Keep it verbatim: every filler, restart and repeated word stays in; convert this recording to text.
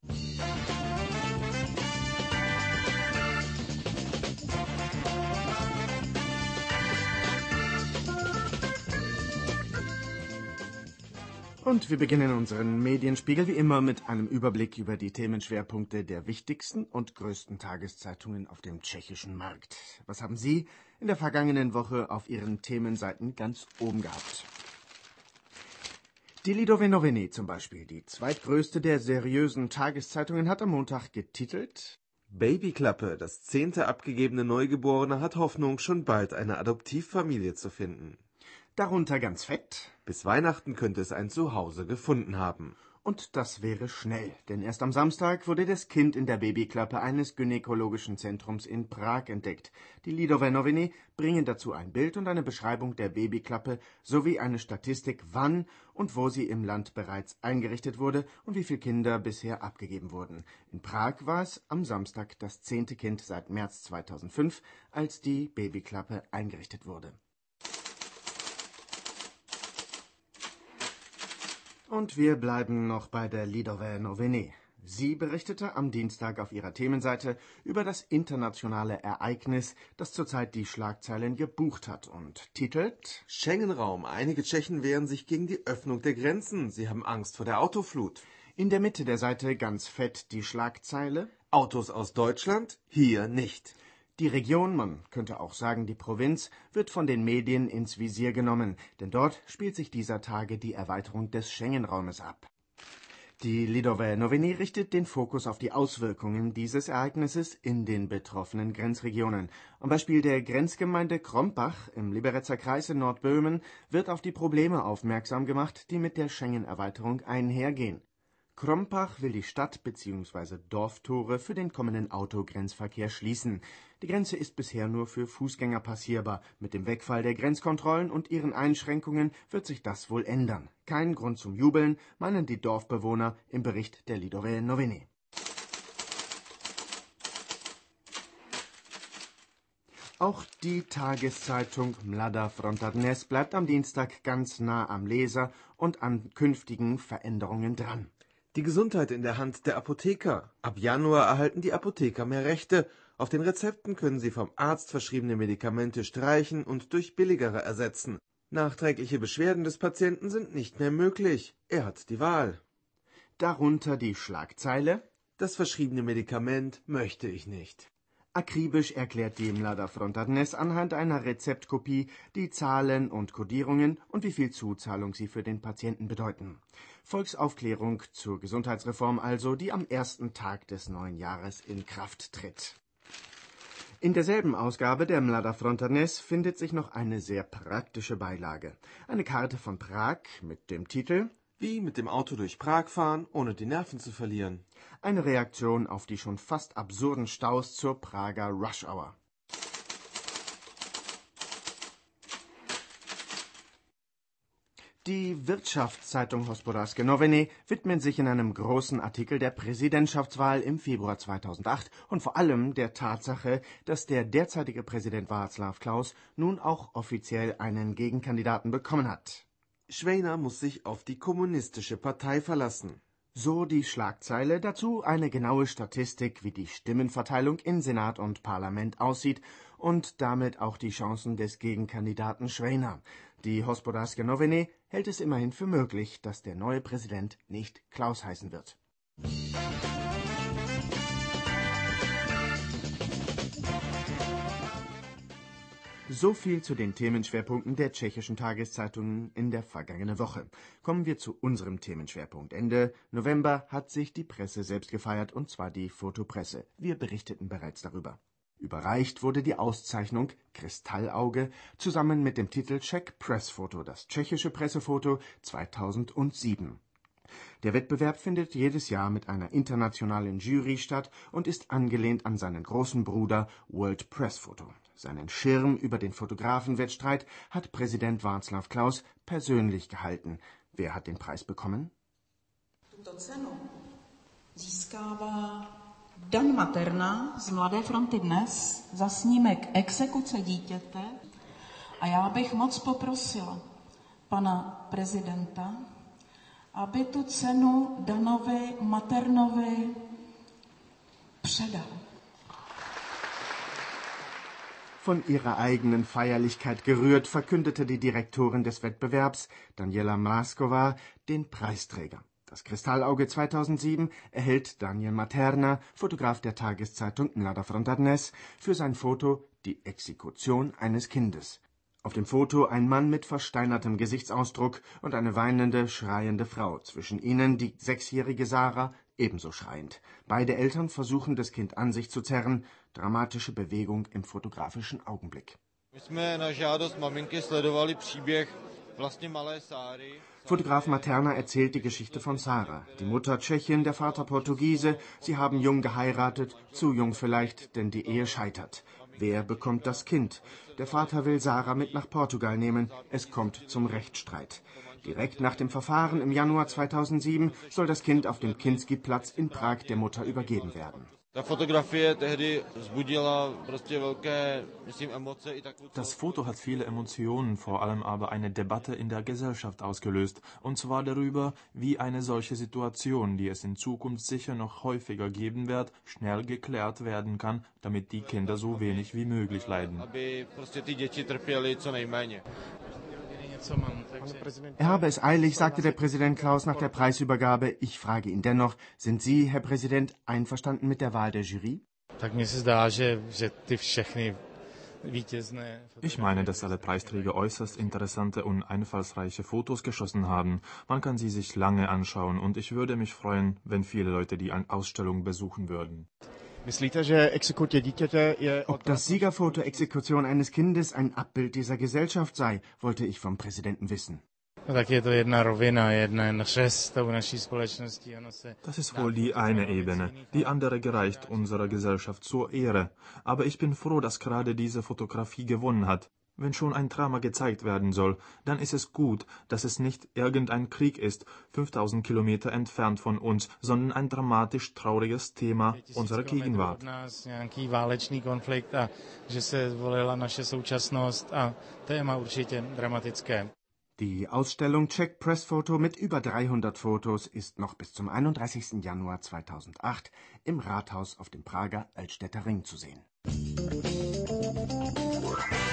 Und wir beginnen unseren Medienspiegel wie immer mit einem Überblick über die Themenschwerpunkte der wichtigsten und größten Tageszeitungen auf dem tschechischen Markt. Was haben Sie in der vergangenen Woche auf Ihren Themenseiten ganz oben gehabt? Die Lidové noviny zum Beispiel, die zweitgrößte der seriösen Tageszeitungen, hat am Montag getitelt: Babyklappe, das zehnte abgegebene Neugeborene hat Hoffnung, schon bald eine Adoptivfamilie zu finden. Darunter ganz fett: Bis Weihnachten könnte es ein Zuhause gefunden haben. Und das wäre schnell, denn erst am Samstag wurde das Kind in der Babyklappe eines gynäkologischen Zentrums in Prag entdeckt. Die Lidové noviny bringen dazu ein Bild und eine Beschreibung der Babyklappe sowie eine Statistik, wann und wo sie im Land bereits eingerichtet wurde und wie viele Kinder bisher abgegeben wurden. In Prag war es am Samstag das zehnte Kind seit März zweitausendfünf, als die Babyklappe eingerichtet wurde. Und wir bleiben noch bei der Lidové noviny. Sie berichtete am Dienstag auf ihrer Themenseite über das internationale Ereignis, das zurzeit die Schlagzeilen gebucht hat und titelt: Schengen-Raum. Einige Tschechen wehren sich gegen die Öffnung der Grenzen. Sie haben Angst vor der Autoflut. In der Mitte der Seite ganz fett die Schlagzeile: Autos aus Deutschland? Hier nicht. Die Region, man könnte auch sagen die Provinz, wird von den Medien ins Visier genommen, denn dort spielt sich dieser Tage die Erweiterung des Schengen-Raumes ab. Die Lidové noviny richtet den Fokus auf die Auswirkungen dieses Ereignisses in den betroffenen Grenzregionen. Am Beispiel der Grenzgemeinde Krompach im Liberecer Kreis in Nordböhmen wird auf die Probleme aufmerksam gemacht, die mit der Schengen-Erweiterung einhergehen. Krompach will die Stadt- bzw. Dorftore für den kommenden Autogrenzverkehr schließen. Die Grenze ist bisher nur für Fußgänger passierbar. Mit dem Wegfall der Grenzkontrollen und ihren Einschränkungen wird sich das wohl ändern. Kein Grund zum Jubeln, meinen die Dorfbewohner im Bericht der Lidové noviny. Auch die Tageszeitung Mladá Fronta Dnes bleibt am Dienstag ganz nah am Leser und an künftigen Veränderungen dran. Die Gesundheit in der Hand der Apotheker. Ab Januar erhalten die Apotheker mehr Rechte. Auf den Rezepten können sie vom Arzt verschriebene Medikamente streichen und durch billigere ersetzen. Nachträgliche Beschwerden des Patienten sind nicht mehr möglich. Er hat die Wahl. Darunter die Schlagzeile: Das verschriebene Medikament möchte ich nicht. Akribisch erklärt die Mladá Fronta Dnes anhand einer Rezeptkopie die Zahlen und Kodierungen und wie viel Zuzahlung sie für den Patienten bedeuten. Volksaufklärung zur Gesundheitsreform also, die am ersten Tag des neuen Jahres in Kraft tritt. In derselben Ausgabe der Mladá Fronta Dnes findet sich noch eine sehr praktische Beilage. Eine Karte von Prag mit dem Titel: Wie mit dem Auto durch Prag fahren, ohne die Nerven zu verlieren. Eine Reaktion auf die schon fast absurden Staus zur Prager Rush Hour. Die Wirtschaftszeitung Hospodářské noviny widmen sich in einem großen Artikel der Präsidentschaftswahl im Februar zweitausendacht und vor allem der Tatsache, dass der derzeitige Präsident Václav Klaus nun auch offiziell einen Gegenkandidaten bekommen hat. Schweiner muss sich auf die kommunistische Partei verlassen. So die Schlagzeile, dazu eine genaue Statistik, wie die Stimmenverteilung in Senat und Parlament aussieht und damit auch die Chancen des Gegenkandidaten Schweiner. Die Hospodářské noviny hält es immerhin für möglich, dass der neue Präsident nicht Klaus heißen wird. So viel zu den Themenschwerpunkten der tschechischen Tageszeitungen in der vergangenen Woche. Kommen wir zu unserem Themenschwerpunkt. Ende November hat sich die Presse selbst gefeiert, und zwar die Fotopresse. Wir berichteten bereits darüber. Überreicht wurde die Auszeichnung Kristallauge zusammen mit dem Titel Czech Press Photo, das tschechische Pressefoto zweitausendsieben. Der Wettbewerb findet jedes Jahr mit einer internationalen Jury statt und ist angelehnt an seinen großen Bruder World Press Photo. Seinen Schirm über den Fotografenwettstreit hat Präsident Václav Klaus persönlich gehalten. Wer hat den Preis bekommen? Tuto cenu získává Dan Materna z Mladé fronty Dnes za snímek Exekuce dítěte. A já bych moc poprosila pana prezidenta, aby tu cenu Danovi Maternovi předal. Von ihrer eigenen Feierlichkeit gerührt, verkündete die Direktorin des Wettbewerbs, Daniela Mrazkova, den Preisträger. Das Kristallauge zweitausendsieben erhält Daniel Materna, Fotograf der Tageszeitung Mlada Fronta Dnes, für sein Foto Die Exekution eines Kindes. Auf dem Foto ein Mann mit versteinertem Gesichtsausdruck und eine weinende, schreiende Frau. Zwischen ihnen die sechsjährige Sarah, ebenso schreiend. Beide Eltern versuchen, das Kind an sich zu zerren. Dramatische Bewegung im fotografischen Augenblick. Fotograf Materna erzählt die Geschichte von Sarah. Die Mutter Tschechin, der Vater Portugiese. Sie haben jung geheiratet, zu jung vielleicht, denn die Ehe scheitert. Wer bekommt das Kind? Der Vater will Sarah mit nach Portugal nehmen. Es kommt zum Rechtsstreit. Direkt nach dem Verfahren im Januar zweitausendsieben soll das Kind auf dem Kinski-Platz in Prag der Mutter übergeben werden. Das Foto hat viele Emotionen, vor allem aber eine Debatte in der Gesellschaft ausgelöst, und zwar darüber, wie eine solche Situation, die es in Zukunft sicher noch häufiger geben wird, schnell geklärt werden kann, damit die Kinder so wenig wie möglich leiden. Er habe es eilig, sagte der Präsident Klaus nach der Preisübergabe. Ich frage ihn dennoch, sind Sie, Herr Präsident, einverstanden mit der Wahl der Jury? Ich meine, dass alle Preisträger äußerst interessante und einfallsreiche Fotos geschossen haben. Man kann sie sich lange anschauen und ich würde mich freuen, wenn viele Leute die Ausstellung besuchen würden. Ob das Siegerfoto Exekution eines Kindes ein Abbild dieser Gesellschaft sei, wollte ich vom Präsidenten wissen. Das ist wohl die eine Ebene. Die andere gereicht unserer Gesellschaft zur Ehre. Aber ich bin froh, dass gerade diese Fotografie gewonnen hat. Wenn schon ein Drama gezeigt werden soll, dann ist es gut, dass es nicht irgendein Krieg ist, fünftausend Kilometer entfernt von uns, sondern ein dramatisch trauriges Thema unserer Gegenwart. Die Ausstellung Czech Press Photo mit über dreihundert Fotos ist noch bis zum einunddreißigsten Januar zweitausendacht im Rathaus auf dem Prager Altstädter Ring zu sehen.